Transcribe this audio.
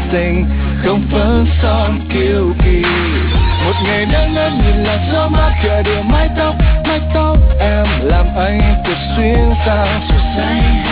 tình, không phấn son kiêu kỳ. Một ngày nắng ngất nhìn là gió mát gợi đưa mái tóc em làm anh thật xuyên sao.